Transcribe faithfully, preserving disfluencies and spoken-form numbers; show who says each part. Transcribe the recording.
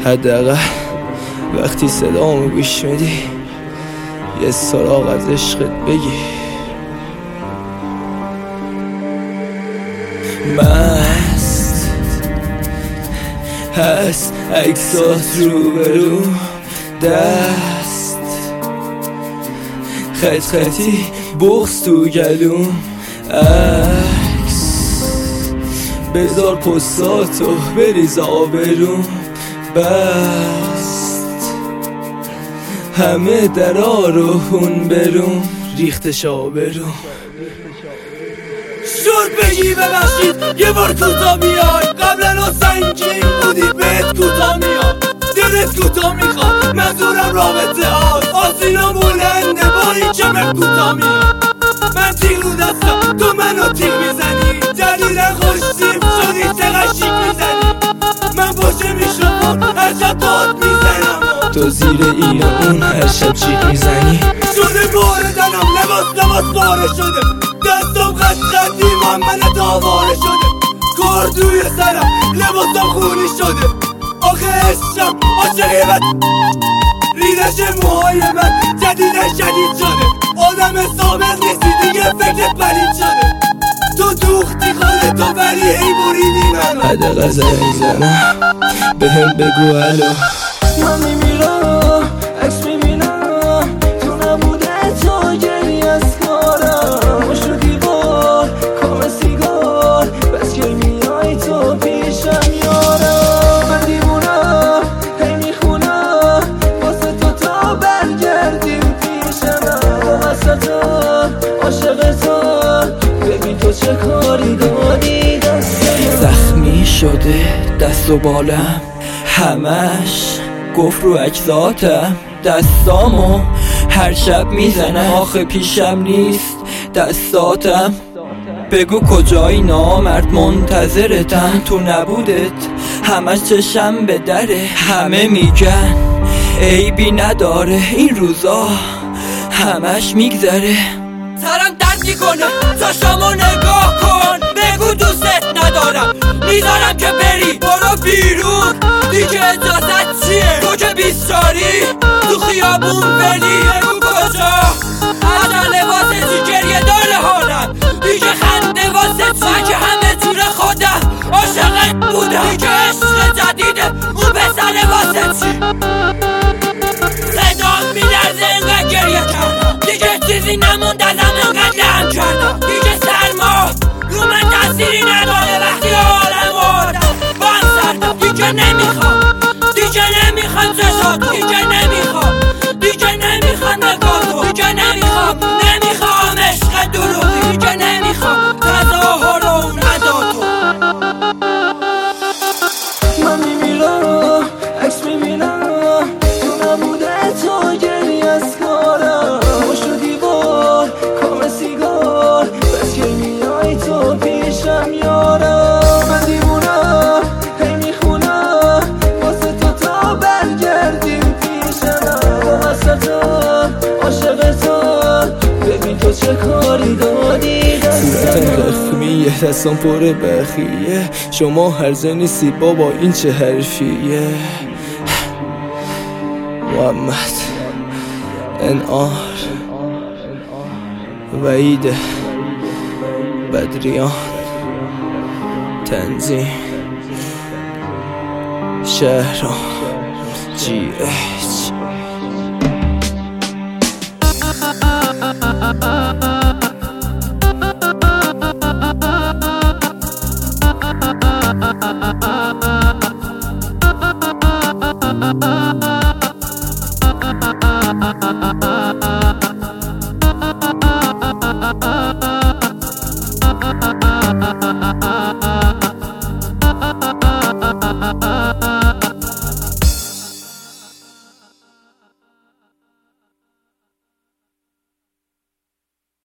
Speaker 1: حداقل وقتی صدامو گوش میدی یه سراغ از عشقت بگی. مست هست عکسات رو برو دست، خط خطی بغض تو گلوم، عکس بذار پستاتو بریز آبروم، بست همه درا رو خون بروم، ریختش آبروم.
Speaker 2: شد بگی ببخشید یه بار کوتا میای، قبلا سنگین بودی بهت کوتا میاد، دلت کوتا میخواد منظورم رابطه هاست، آسینا بلنده با این چمت کوتا میاد. من تیغ رو دستم تو منو تیغ میزنی، جدیدن خوشتیم شدی چقدر شیک میزنی، من باشه میشم هر شب داد میزنم،
Speaker 1: تو زیر این و اون هر شب چیک میزنی.
Speaker 2: شده موردنم لباس لباس باره شده، دستم خط خطی محملت آواره شده، کاردوی سرم لباسم خونی شده، آخه عشقم عاشقیت ریدش موهای من جدیدن شدید شده، آدم سابق نیستی دیگه فکرت پلید شده، تو دوختی خودتو ولی هی بریدی منو.
Speaker 1: حداقل زنگ زنم بهم بگو الو.
Speaker 3: من میمیرم عکس میبینم تو نبوده تو گری از کارم، مش رو دیوار کام سیگار بس که میای تو پیشم یارم. من دیوونم هی میخونم واسه تو تا برگردیم پیشم، واسطم عاشقتم ببین تو چه کاری دادی دستم.
Speaker 1: زخمی شده دست و بالم همش گفت رو اجزاتم، دستامو هر شب میزنم آخه پیشم نیست دستاتم. بگو کجایی نامرد منتظرتم، تو نبودت همش چشم به دره، همه میگن عیبی نداره این روزا همش میگذره.
Speaker 2: سرم درد میکنه چشمو نگاه کن، بگو دوستت ندارم میذارم که بری برو بیرون دیگه اجازت چیه، تو که بیستاری تو خیابون ولی بگو کجا، اصلا واسه چی گریه داره حالم دیگه خنده واسه چی که همه جور خودم عاشقت بودم دیگه عشق جدیده اون پسر واسه چی، صدام میلرزه انقدر گریه کردم دیگه چیزی نموند ازم انقدر لهم کردم، دیگه سرما رو من تأثیری نداره وقتی حالم آدم بان سردم، دیگه نمیخوام دیگه نمیخوام چشات، دیگه نمیخوام دیگه نمیخوام نگاه، دیگه نمیخوام نمیخوام عشق دروغی، دیگه نمیخوام تظاهر و اون عداتو.
Speaker 3: من میمیرم عکس میبینم تو نبوده تو گری از کارم، مش رو دیوار کام سیگار بس که میای تو پیشم یارم. من دیوونم هی میخونم واسه تو تا برگردیم پیشم، واسطم عاشقتم ببین تو چه کاری دادی
Speaker 1: صورتم زخمیه دستم پر بخیه، شما هرزه نیستی بابا این چه حرفیه. محمد انعار وحید بدریان تنظیم شهرام جی اچ